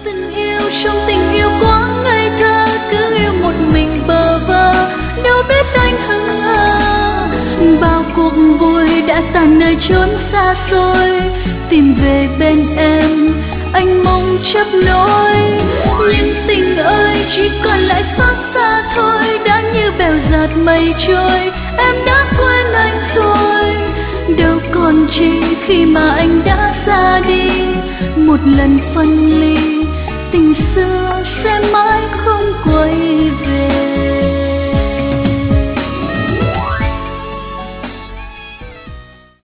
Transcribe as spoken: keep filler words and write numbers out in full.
từng yêu trong tình yêu quá ngây thơ, cứ yêu một mình bơ vơ, đâu biết anh hững hờ. Bao cuộc vui đã tàn nơi chốn xa xôi, tìm về bên em anh mong chấp nối. Nhưng tình ơi chỉ còn lại xót xa thôi, đã như bèo giạt mây trôi, em đã quên anh rồi. Đâu còn chi khi mà anh đã ra đi, một lần phân ly tình xưa sẽ mãi không quay về.